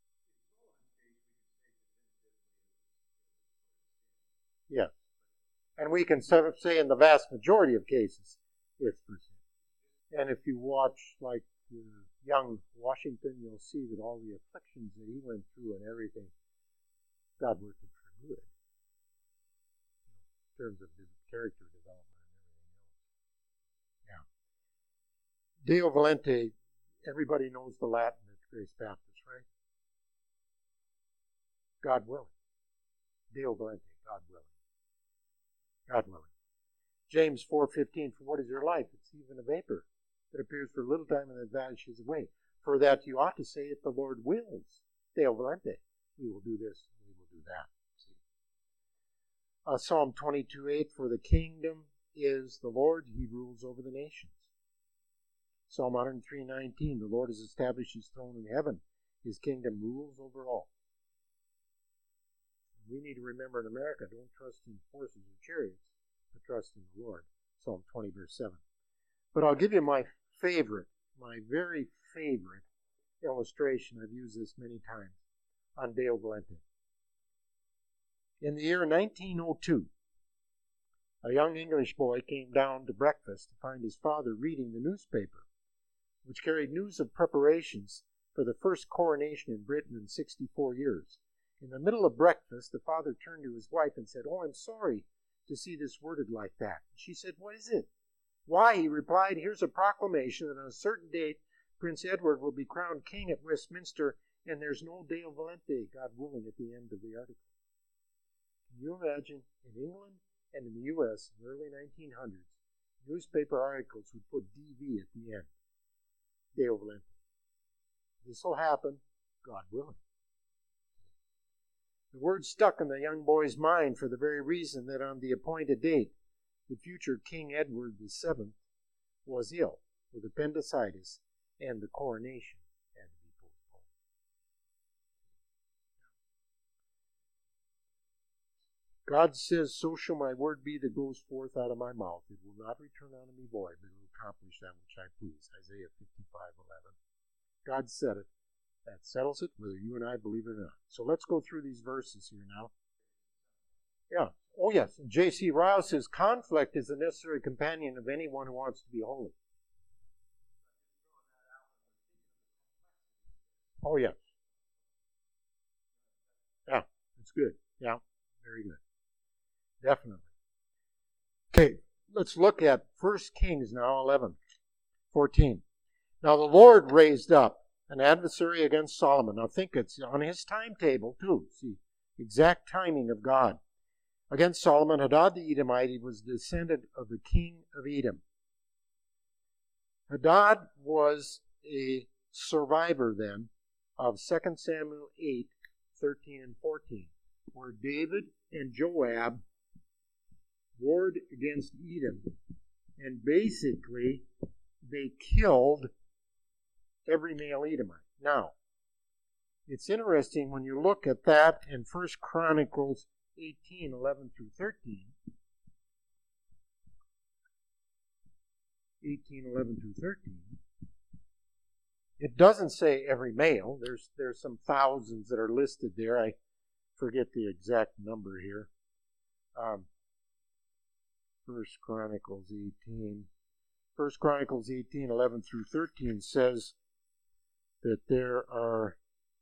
Yes. And we can sort of say in the vast majority of cases, it's for sin. And if you watch like uh, young Washington, you'll see that all the afflictions that he went through and everything, God worked it for good. In terms of character development and everything else. Yeah. Deo Volente, everybody knows the Latin at Grace Baptist, right? God willing. Deo Volente, God willing. God willing. James four fifteen, for what is your life? It's even a vapor that appears for a little time and then vanishes away. For that you ought to say, if the Lord wills, Deo Volente, we will do this, we will do that. See? Uh, Psalm twenty-two eight, for the kingdom is the Lord's, he rules over the nations. Psalm one oh three nineteen, the Lord has established his throne in heaven, his kingdom rules over all. We need to remember in America, don't trust in horses or chariots, but trust in the Lord. Psalm twenty, verse seven. But I'll give you my favorite, my very favorite illustration. I've used this many times on Deo Volente. In the year nineteen oh two, a young English boy came down to breakfast to find his father reading the newspaper, which carried news of preparations for the first coronation in Britain in sixty-four years. In the middle of breakfast, the father turned to his wife and said, oh, I'm sorry to see this worded like that. She said, what is it? Why, he replied, here's a proclamation that on a certain date, Prince Edward will be crowned king at Westminster, and there's no Deo Volente, God willing, at the end of the article. Can you imagine, in England and in the U S in the early nineteen hundreds, newspaper articles would put D V at the end, Deo Volente. This will happen, God willing. The word stuck in the young boy's mind for the very reason that on the appointed date, the future King Edward the seventh was ill with appendicitis, and the coronation had to be postponed. God says, so shall my word be that goes forth out of my mouth. It will not return unto me void, but it will accomplish that which I please. Isaiah fifty-five eleven. God said it. That settles it, whether you and I believe it or not. So let's go through these verses here now. Yeah. Oh, yes. J C Ryle says, conflict is a necessary companion of anyone who wants to be holy. Oh, yes. Yeah, that's good. Yeah, very good. Definitely. Okay, let's look at First Kings now, eleven, fourteen. Now the Lord raised up an adversary against Solomon. Now think, it's on his timetable too. See, exact timing of God. Against Solomon, Hadad the Edomite, he was a descendant of the king of Edom. Hadad was a survivor then of Second Samuel eight, thirteen and fourteen, where David and Joab warred against Edom, and basically they killed every male Edomite. Now, it's interesting when you look at that in First Chronicles eighteen, eleven through thirteen. eighteen, eleven through thirteen. It doesn't say every male. There's there's some thousands that are listed there. I forget the exact number here. Um, First Chronicles eighteen. First Chronicles eighteen, eleven through thirteen says that there are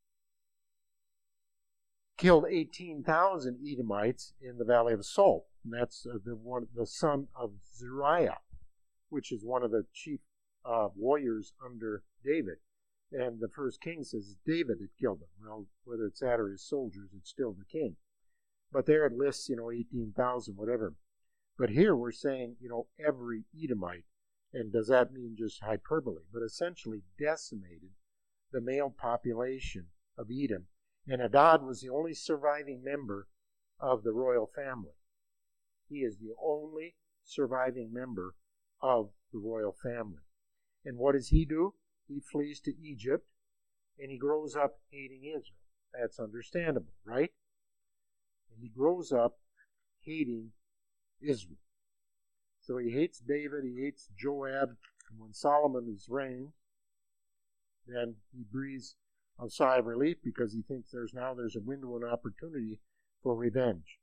killed eighteen thousand Edomites in the Valley of Salt. And that's uh, the one, the son of Zeruiah, which is one of the chief uh, warriors under David. And the first king says David had killed them. Well, whether it's that or his soldiers, it's still the king. But there it lists, you know, eighteen thousand, whatever. But here we're saying, you know, every Edomite. And does that mean just hyperbole? But essentially decimated the male population of Edom. And Hadad was the only surviving member of the royal family. He is the only surviving member of the royal family. And what does he do? He flees to Egypt, and he grows up hating Israel. That's understandable, right? And he grows up hating Israel. So he hates David, he hates Joab, and when Solomon is reigned, then he breathes a sigh of relief because he thinks there's now there's a window and opportunity for revenge.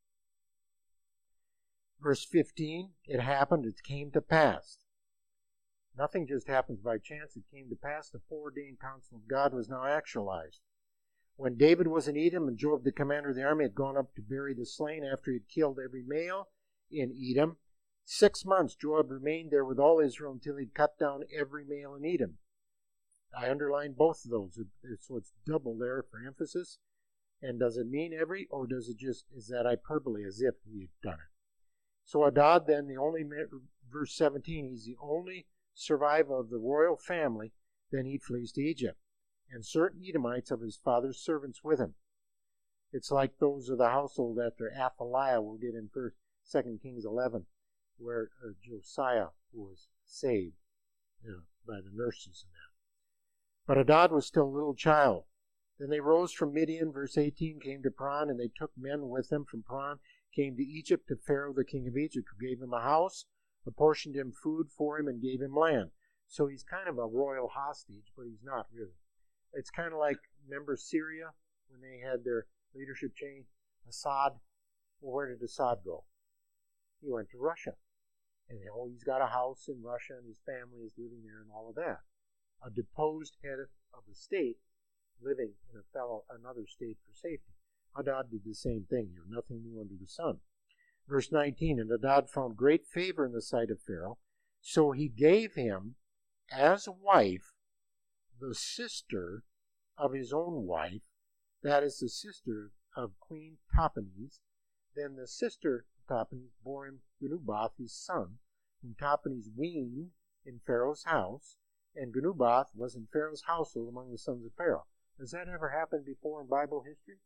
Verse fifteen, it happened, it came to pass. Nothing just happens by chance. It came to pass. The foreordained counsel of God was now actualized. When David was in Edom and Joab, the commander of the army, had gone up to bury the slain after he had killed every male in Edom, six months Joab remained there with all Israel until he'd cut down every male in Edom. I underlined both of those, so it's double there for emphasis. And does it mean every, or does it just, is that hyperbole, as if he had done it? So Hadad then, the only, verse seventeen, he's the only survivor of the royal family, then he flees to Egypt, and certain Edomites of his father's servants with him. It's like those of the household after Athaliah we'll get in first, Second Kings eleven, where uh, Josiah was saved, you know, by the nurses and that. But Hadad was still a little child. Then they rose from Midian, verse eighteen, came to Paran, and they took men with them from Paran, came to Egypt, to Pharaoh the king of Egypt, who gave him a house, apportioned him food for him, and gave him land. So he's kind of a royal hostage, but he's not really. It's kind of like, remember Syria, when they had their leadership change? Assad. Well, where did Assad go? He went to Russia. And oh, he's got a house in Russia, and his family is living there, and all of that. A deposed head of a state living in a fellow another state for safety. Hadad did the same thing here. Nothing new under the sun. Verse nineteen, and Hadad found great favor in the sight of Pharaoh, so he gave him as a wife the sister of his own wife, that is the sister of Queen Tahpenes. Then the sister of Tahpenes bore him Genubath, his son, whom Tahpenes weaned in Pharaoh's house, and Genubath was in Pharaoh's household among the sons of Pharaoh. Has that ever happened before in Bible history?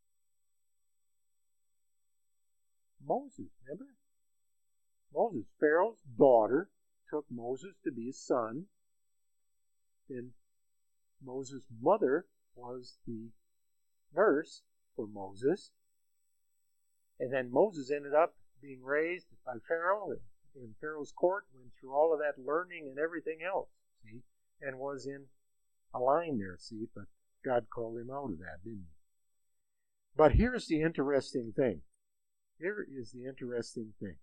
Moses, remember? Moses, Pharaoh's daughter, took Moses to be his son. Then Moses' mother was the nurse for Moses. And then Moses ended up being raised by Pharaoh in Pharaoh's court, went through all of that learning and everything else, see, and was in a line there, see, but God called him out of that, didn't he? But here's the interesting thing. Here is the interesting thing.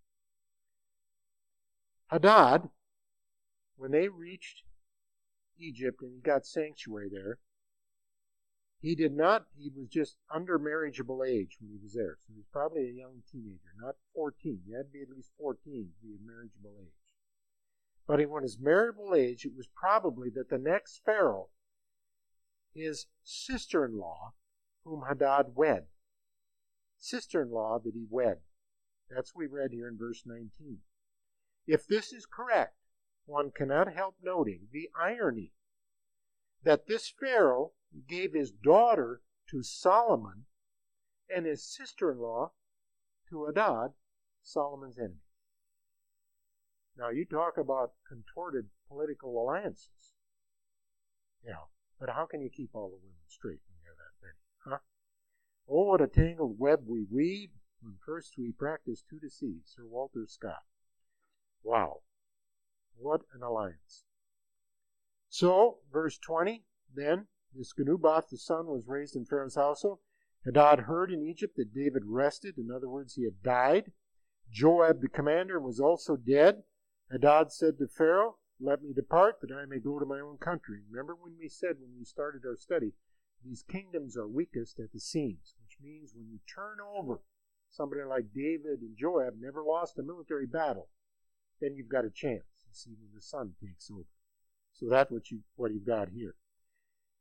Hadad, when they reached Egypt and he got sanctuary there, he did not, he was just under marriageable age when he was there. So he was probably a young teenager, not fourteen. You had to be at least fourteen to be of marriageable age. But when his marriageable age, it was probably that the next Pharaoh, his sister-in-law, whom Hadad wed. Sister-in-law that he wed. That's what we read here in verse nineteen. If this is correct, one cannot help noting the irony that this Pharaoh gave his daughter to Solomon and his sister-in-law to Hadad, Solomon's enemy. Now, you talk about contorted political alliances. You know, but how can you keep all the women straight when you have that many? Huh? Oh, what a tangled web we weave when first we practice to deceive. Sir Walter Scott. Wow. What an alliance. So, verse twenty, then, this Genubath, the son, was raised in Pharaoh's household. Hadad heard in Egypt that David rested. In other words, he had died. Joab, the commander, was also dead. Hadad said to Pharaoh, let me depart, that I may go to my own country. Remember when we said, when we started our study, these kingdoms are weakest at the seams, which means when you turn over somebody like David and Joab, never lost a military battle, then you've got a chance, you see, when the son takes over. So that's what, you, what you've got here.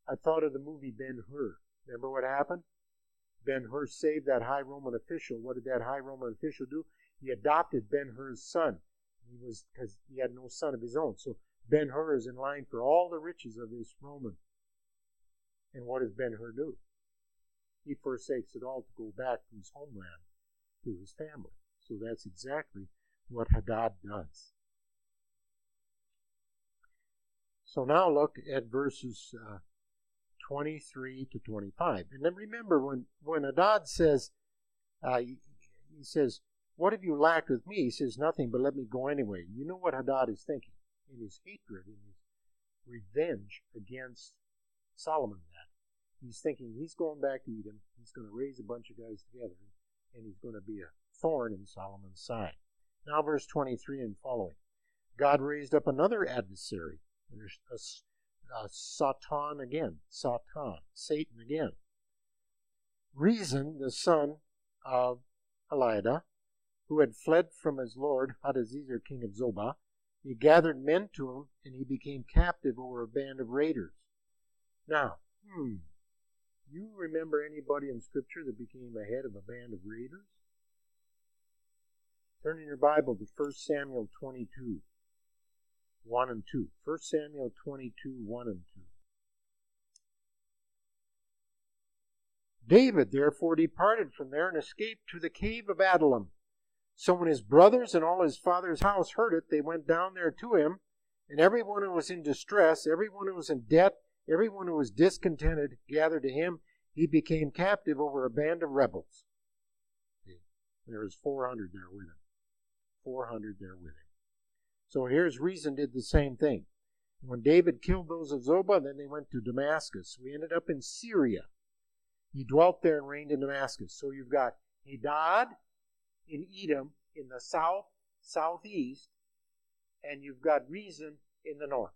I thought of the movie Ben-Hur. Remember what happened? Ben-Hur saved that high Roman official. What did that high Roman official do? He adopted Ben-Hur's son. He was, because he had no son of his own. So Ben-Hur is in line for all the riches of this Roman. And what does Ben-Hur do? He forsakes it all to go back to his homeland, to his family. So that's exactly what Hadad does. So now look at verses uh, twenty-three to twenty-five. And then remember, when, when Hadad says, uh, he, he says, what have you lacked with me? He says, nothing, but let me go anyway. You know what Hadad is thinking in his hatred, in his revenge against Solomon. That he's thinking he's going back to Edom. He's going to raise a bunch of guys together, and he's going to be a thorn in Solomon's side. Now verse twenty-three and following. God raised up another adversary. There's a, a Satan again. Satan. Satan again. Rezin, the son of Eliada, who had fled from his lord Hadazezer, king of Zobah, he gathered men to him, and he became captive over a band of raiders. Now, hmm, you remember anybody in Scripture that became the head of a band of raiders? Turn in your Bible to First Samuel twenty-two, one and two. First Samuel twenty-two, one and two. David therefore departed from there and escaped to the cave of Adullam. So when his brothers and all his father's house heard it, they went down there to him, and everyone who was in distress, everyone who was in debt, everyone who was discontented gathered to him. He became captive over a band of rebels. There was four hundred there with him. four hundred there with him. So here's Rezin did the same thing. When David killed those of Zobah, then they went to Damascus. We ended up in Syria. He dwelt there and reigned in Damascus. So you've got Hadad in Edom in the south, southeast, and you've got Rezin in the north.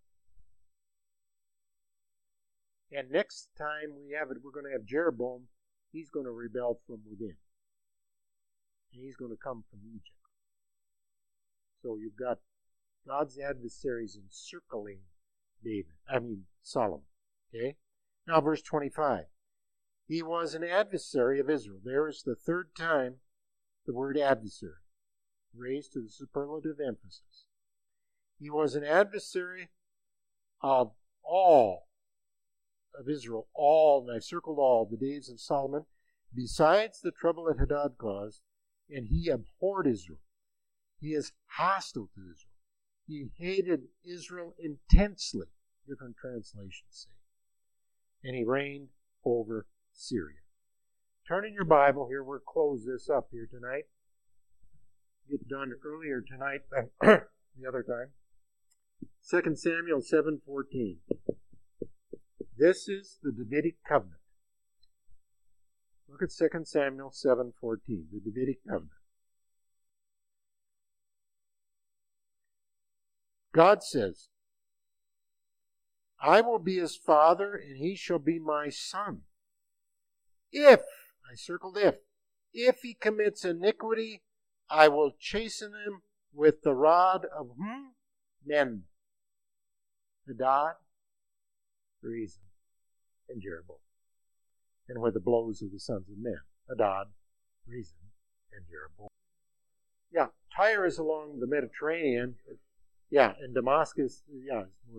And next time we have it, we're going to have Jeroboam. He's going to rebel from within. And he's going to come from Egypt. So you've got God's adversaries encircling David. I mean, Solomon. Okay? Now verse twenty-five. He was an adversary of Israel. There is the third time the word adversary, raised to the superlative emphasis. He was an adversary of all of Israel, all, and I circled all, the days of Solomon, besides the trouble that Hadad caused, and he abhorred Israel. He is hostile to Israel. He hated Israel intensely, different translations say. And he reigned over Syria. Turn in your Bible here. We'll close this up here tonight. Get done earlier tonight than the other time. Second Samuel seven fourteen. This is the Davidic covenant. Look at Second Samuel seven fourteen, the Davidic covenant. God says, I will be his father, and he shall be my son. If, I circled if, if he commits iniquity, I will chasten him with the rod of whom? Men. Hadad, Rezin, and Jeroboam. And with the blows of the sons of men. Hadad, Rezin, and Jeroboam. Yeah, Tyre is along the Mediterranean. Yeah, and Damascus, yeah, it's more.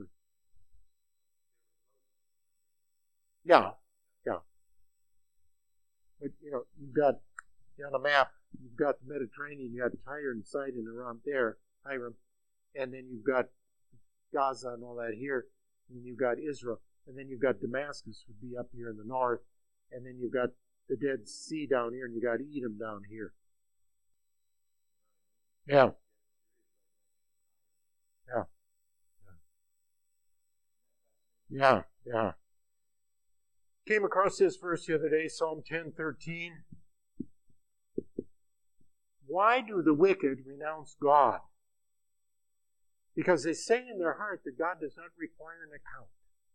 Yeah, yeah. But, you know, you've got, on a map, you've got the Mediterranean, you got Tyre and Sidon around there, Hiram, and then you've got Gaza and all that here, and you've got Israel, and then you've got Damascus would be up here in the north, and then you've got the Dead Sea down here, and you've got Edom down here. Yeah. Yeah. Yeah, yeah. Came across this verse the other day, Psalm ten thirteen. Why do the wicked renounce God? Because they say in their heart that God does not require an account.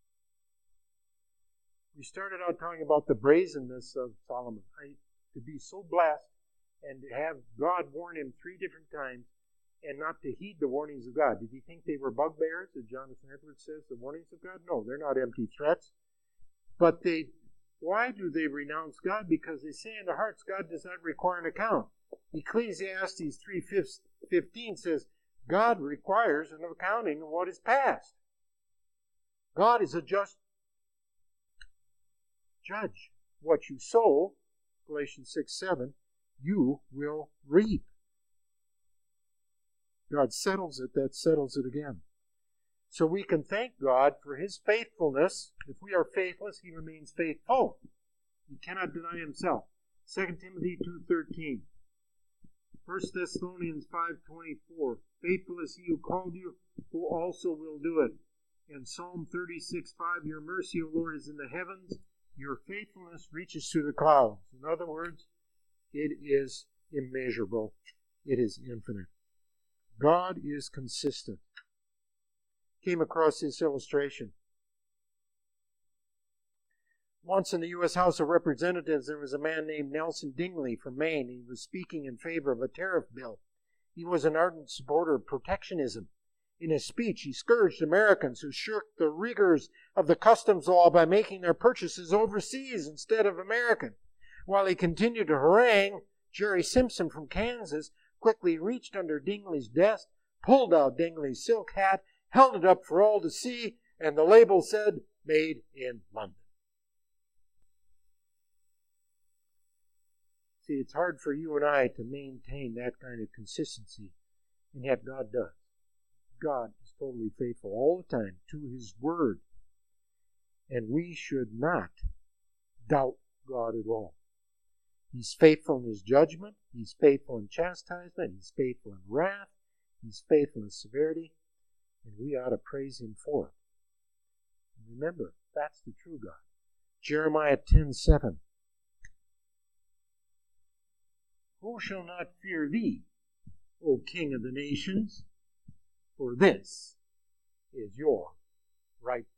We started out talking about the brazenness of Solomon. I, to be so blessed and to have God warn him three different times and not to heed the warnings of God. Did he think they were bugbears, as Jonathan Edwards says, the warnings of God? No, they're not empty threats. But they, why do they renounce God? Because they say in their hearts, God does not require an account. Ecclesiastes three fifteen says, God requires an accounting of what is past. God is a just judge. What you sow, Galatians six seven, you will reap. God settles it, that settles it again. So we can thank God for His faithfulness. If we are faithless, He remains faithful. He cannot deny Himself. Second Timothy two thirteen. First Thessalonians five twenty-four. Faithful is He who called you, who also will do it. And Psalm thirty-six five. Your mercy, O Lord, is in the heavens. Your faithfulness reaches to the clouds. In other words, it is immeasurable. It is infinite. God is consistent. Came across this illustration. Once in the U S House of Representatives, there was a man named Nelson Dingley from Maine. He was speaking in favor of a tariff bill. He was an ardent supporter of protectionism. In his speech, he scourged Americans who shirked the rigors of the customs law by making their purchases overseas instead of American. While he continued to harangue, Jerry Simpson from Kansas quickly reached under Dingley's desk, pulled out Dingley's silk hat, held it up for all to see, and the label said, "Made in London." See, it's hard for you and I to maintain that kind of consistency, and yet God does. God is totally faithful all the time to His Word, and we should not doubt God at all. He's faithful in His judgment, He's faithful in chastisement, He's faithful in wrath, He's faithful in severity, and we ought to praise Him for it. And remember, that's the true God. Jeremiah ten seven. Who shall not fear thee, O King of the nations? For this is your right